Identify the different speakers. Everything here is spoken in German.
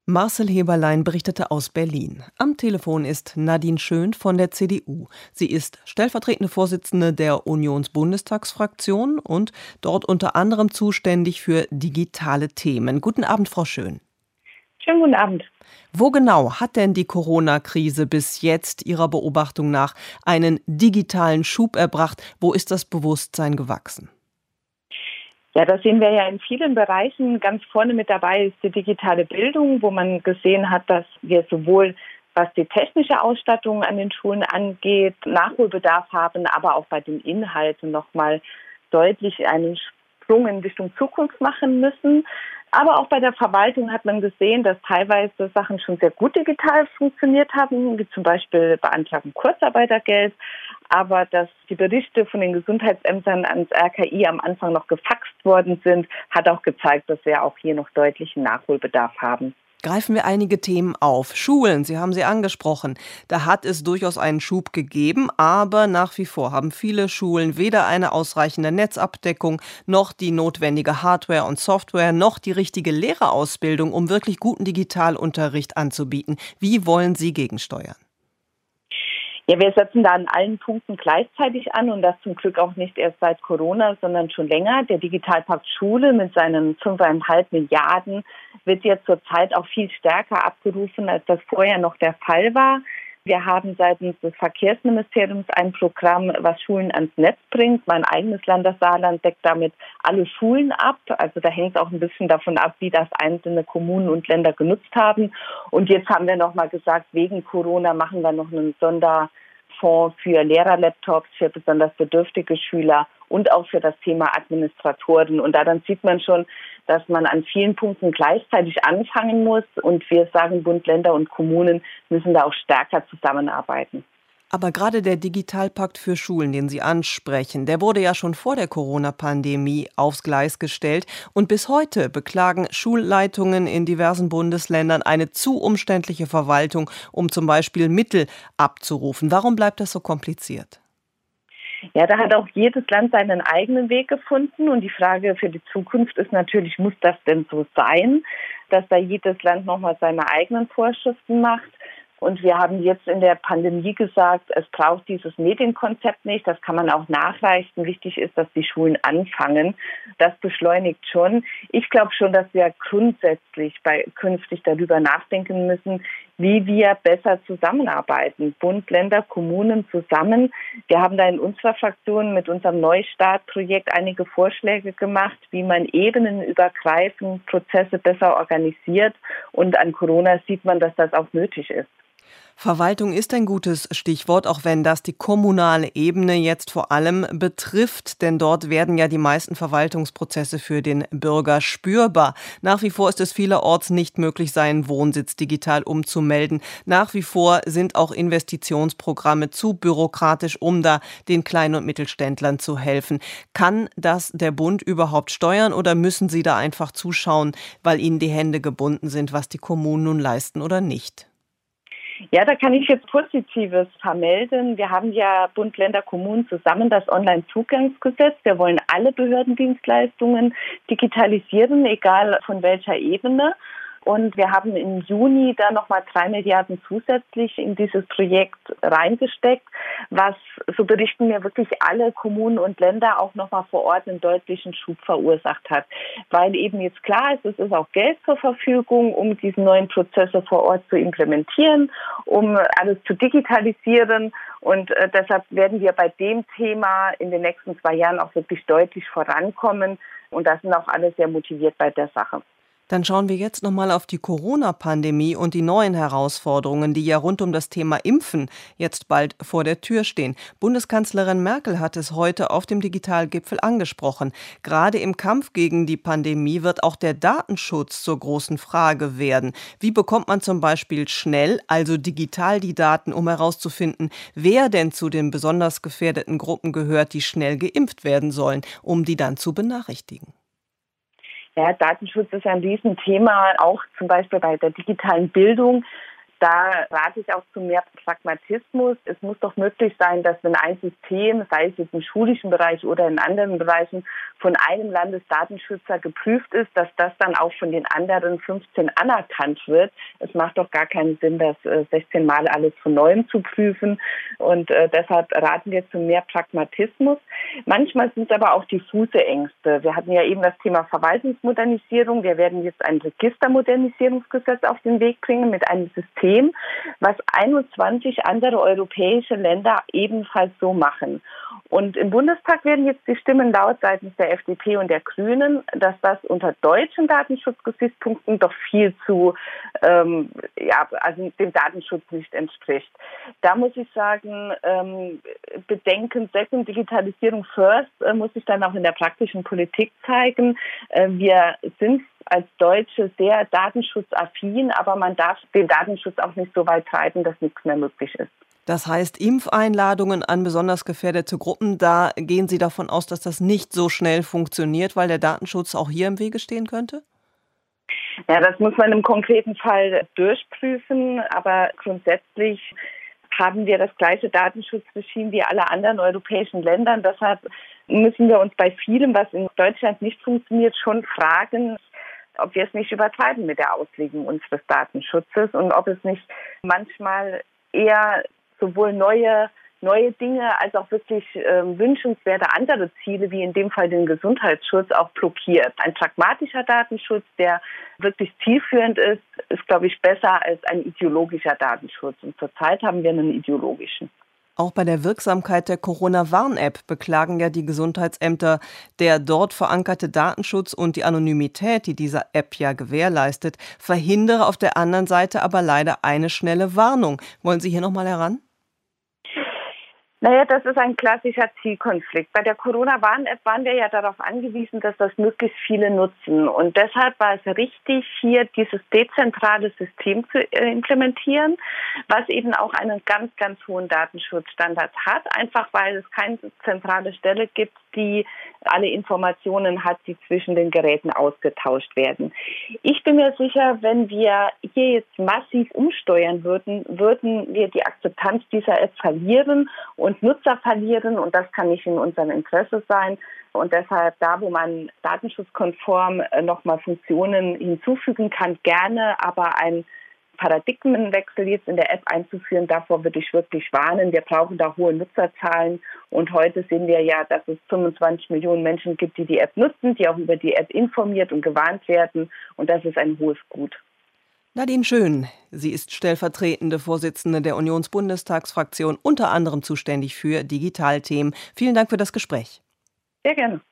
Speaker 1: Marcel Heberlein berichtete aus Berlin. Am Telefon ist Nadine Schön von der CDU. Sie ist stellvertretende Vorsitzende der Unionsbundestagsfraktion und dort unter anderem zuständig für digitale Themen. Guten Abend, Frau Schön.
Speaker 2: Schönen guten Abend.
Speaker 1: Wo genau hat denn die Corona-Krise bis jetzt Ihrer Beobachtung nach einen digitalen Schub erbracht? Wo ist das Bewusstsein gewachsen?
Speaker 2: Ja, das sehen wir ja in vielen Bereichen. Ganz vorne mit dabei ist die digitale Bildung, wo man gesehen hat, dass wir sowohl was die technische Ausstattung an den Schulen angeht, Nachholbedarf haben, aber auch bei den Inhalten nochmal deutlich einen Sprung in Richtung Zukunft machen müssen. Aber auch bei der Verwaltung hat man gesehen, dass teilweise Sachen schon sehr gut digital funktioniert haben, wie zum Beispiel Beantragung Kurzarbeitergeld. Aber dass die Berichte von den Gesundheitsämtern ans RKI am Anfang noch gefaxt worden sind, hat auch gezeigt, dass wir auch hier noch deutlichen Nachholbedarf haben.
Speaker 1: Greifen wir einige Themen auf. Schulen, Sie haben sie angesprochen. Da hat es durchaus einen Schub gegeben, aber nach wie vor haben viele Schulen weder eine ausreichende Netzabdeckung, noch die notwendige Hardware und Software, noch die richtige Lehrerausbildung, um wirklich guten Digitalunterricht anzubieten. Wie wollen Sie gegensteuern?
Speaker 2: Ja, wir setzen da an allen Punkten gleichzeitig an und das zum Glück auch nicht erst seit Corona, sondern schon länger. Der Digitalpakt Schule mit seinen 5,5 Milliarden wird jetzt zurzeit auch viel stärker abgerufen, als das vorher noch der Fall war. Wir haben seitens des Verkehrsministeriums ein Programm, was Schulen ans Netz bringt. Mein eigenes Land, das Saarland, deckt damit alle Schulen ab. Also da hängt es auch ein bisschen davon ab, wie das einzelne Kommunen und Länder genutzt haben. Und jetzt haben wir nochmal gesagt, wegen Corona machen wir noch einen Sonderfonds für Lehrerlaptops, für besonders bedürftige Schüler und auch für das Thema Administratoren. Und daran sieht man schon, dass man an vielen Punkten gleichzeitig anfangen muss. Und wir sagen, Bund, Länder und Kommunen müssen da auch stärker zusammenarbeiten.
Speaker 1: Aber gerade der Digitalpakt für Schulen, den Sie ansprechen, der wurde ja schon vor der Corona-Pandemie aufs Gleis gestellt. Und bis heute beklagen Schulleitungen in diversen Bundesländern eine zu umständliche Verwaltung, um zum Beispiel Mittel abzurufen. Warum bleibt das so kompliziert?
Speaker 2: Ja, da hat auch jedes Land seinen eigenen Weg gefunden. Und die Frage für die Zukunft ist natürlich, muss das denn so sein, dass da jedes Land nochmal seine eigenen Vorschriften macht? Und wir haben jetzt in der Pandemie gesagt, es braucht dieses Medienkonzept nicht. Das kann man auch nachreichen. Wichtig ist, dass die Schulen anfangen. Das beschleunigt schon. Ich glaube schon, dass wir grundsätzlich künftig darüber nachdenken müssen, wie wir besser zusammenarbeiten. Bund, Länder, Kommunen zusammen. Wir haben da in unserer Fraktion mit unserem Neustartprojekt einige Vorschläge gemacht, wie man ebenenübergreifend Prozesse besser organisiert. Und an Corona sieht man, dass das auch nötig ist.
Speaker 1: Verwaltung ist ein gutes Stichwort, auch wenn das die kommunale Ebene jetzt vor allem betrifft, denn dort werden ja die meisten Verwaltungsprozesse für den Bürger spürbar. Nach wie vor ist es vielerorts nicht möglich, seinen Wohnsitz digital umzumelden. Nach wie vor sind auch Investitionsprogramme zu bürokratisch, um da den Klein- und Mittelständlern zu helfen. Kann das der Bund überhaupt steuern oder müssen Sie da einfach zuschauen, weil Ihnen die Hände gebunden sind, was die Kommunen nun leisten oder nicht?
Speaker 2: Ja, da kann ich jetzt Positives vermelden. Wir haben ja Bund, Länder, Kommunen zusammen das Onlinezugangsgesetz. Wir wollen alle Behördendienstleistungen digitalisieren, egal von welcher Ebene. Und wir haben im Juni da nochmal 3 Milliarden zusätzlich in dieses Projekt reingesteckt, was, so berichten mir wirklich alle Kommunen und Länder, auch nochmal vor Ort einen deutlichen Schub verursacht hat. Weil eben jetzt klar ist, es ist auch Geld zur Verfügung, um diese neuen Prozesse vor Ort zu implementieren, um alles zu digitalisieren. Und deshalb werden wir bei dem Thema in den nächsten 2 Jahren auch wirklich deutlich vorankommen. Und da sind auch alle sehr motiviert bei der Sache.
Speaker 1: Dann schauen wir jetzt nochmal auf die Corona-Pandemie und die neuen Herausforderungen, die ja rund um das Thema Impfen jetzt bald vor der Tür stehen. Bundeskanzlerin Merkel hat es heute auf dem Digitalgipfel angesprochen. Gerade im Kampf gegen die Pandemie wird auch der Datenschutz zur großen Frage werden. Wie bekommt man zum Beispiel schnell, also digital die Daten, um herauszufinden, wer denn zu den besonders gefährdeten Gruppen gehört, die schnell geimpft werden sollen, um die dann zu benachrichtigen?
Speaker 2: Ja, Datenschutz ist ein Riesenthema, auch zum Beispiel bei der digitalen Bildung. Da rate ich auch zu mehr Pragmatismus. Es muss doch möglich sein, dass wenn ein System, sei es jetzt im schulischen Bereich oder in anderen Bereichen, von einem Landesdatenschützer geprüft ist, dass das dann auch von den anderen 15 anerkannt wird. Es macht doch gar keinen Sinn, das 16 Mal alles von Neuem zu prüfen. Und deshalb raten wir zu mehr Pragmatismus. Manchmal sind es aber auch diffuse Ängste. Wir hatten ja eben das Thema Verwaltungsmodernisierung. Wir werden jetzt ein Registermodernisierungsgesetz auf den Weg bringen mit einem System, was 21 andere europäische Länder ebenfalls so machen. Und im Bundestag werden jetzt die Stimmen laut seitens der FDP und der Grünen, dass das unter deutschen Datenschutzgesichtspunkten doch viel zu, also dem Datenschutz nicht entspricht. Da muss ich sagen, Bedenken Second Digitalisierung First muss sich dann auch in der praktischen Politik zeigen. Wir sind als Deutsche sehr datenschutzaffin, aber man darf den Datenschutz auch nicht so weit treiben, dass nichts mehr möglich ist.
Speaker 1: Das heißt, Impfeinladungen an besonders gefährdete Gruppen, da gehen Sie davon aus, dass das nicht so schnell funktioniert, weil der Datenschutz auch hier im Wege stehen könnte?
Speaker 2: Ja, das muss man im konkreten Fall durchprüfen, aber grundsätzlich haben wir das gleiche Datenschutzregime wie alle anderen europäischen Länder. Deshalb müssen wir uns bei vielem, was in Deutschland nicht funktioniert, schon fragen, ob wir es nicht übertreiben mit der Auslegung unseres Datenschutzes und ob es nicht manchmal eher sowohl neue Dinge als auch wirklich wünschenswerte andere Ziele, wie in dem Fall den Gesundheitsschutz, auch blockiert. Ein pragmatischer Datenschutz, der wirklich zielführend ist, ist, glaube ich, besser als ein ideologischer Datenschutz. Und zurzeit haben wir einen ideologischen.
Speaker 1: Auch bei der Wirksamkeit der Corona-Warn-App beklagen ja die Gesundheitsämter, der dort verankerte Datenschutz und die Anonymität, die diese App ja gewährleistet, verhindere auf der anderen Seite aber leider eine schnelle Warnung. Wollen Sie hier nochmal heran?
Speaker 2: Naja, das ist ein klassischer Zielkonflikt. Bei der Corona-Warn-App waren wir ja darauf angewiesen, dass das möglichst viele nutzen. Und deshalb war es richtig, hier dieses dezentrale System zu implementieren, was eben auch einen ganz, ganz hohen Datenschutzstandard hat, einfach weil es keine zentrale Stelle gibt, die alle Informationen hat, die zwischen den Geräten ausgetauscht werden. Ich bin mir sicher, wenn wir hier jetzt massiv umsteuern würden wir die Akzeptanz dieser App verlieren und Nutzer verlieren, und das kann nicht in unserem Interesse sein. Und deshalb da, wo man datenschutzkonform nochmal Funktionen hinzufügen kann, gerne, aber ein Paradigmenwechsel jetzt in der App einzuführen, davor würde ich wirklich warnen. Wir brauchen da hohe Nutzerzahlen, und heute sehen wir ja, dass es 25 Millionen Menschen gibt, die die App nutzen, die auch über die App informiert und gewarnt werden, und das ist ein hohes Gut.
Speaker 1: Nadine Schön, sie ist stellvertretende Vorsitzende der Unionsbundestagsfraktion, unter anderem zuständig für Digitalthemen. Vielen Dank für das Gespräch.
Speaker 2: Sehr gerne.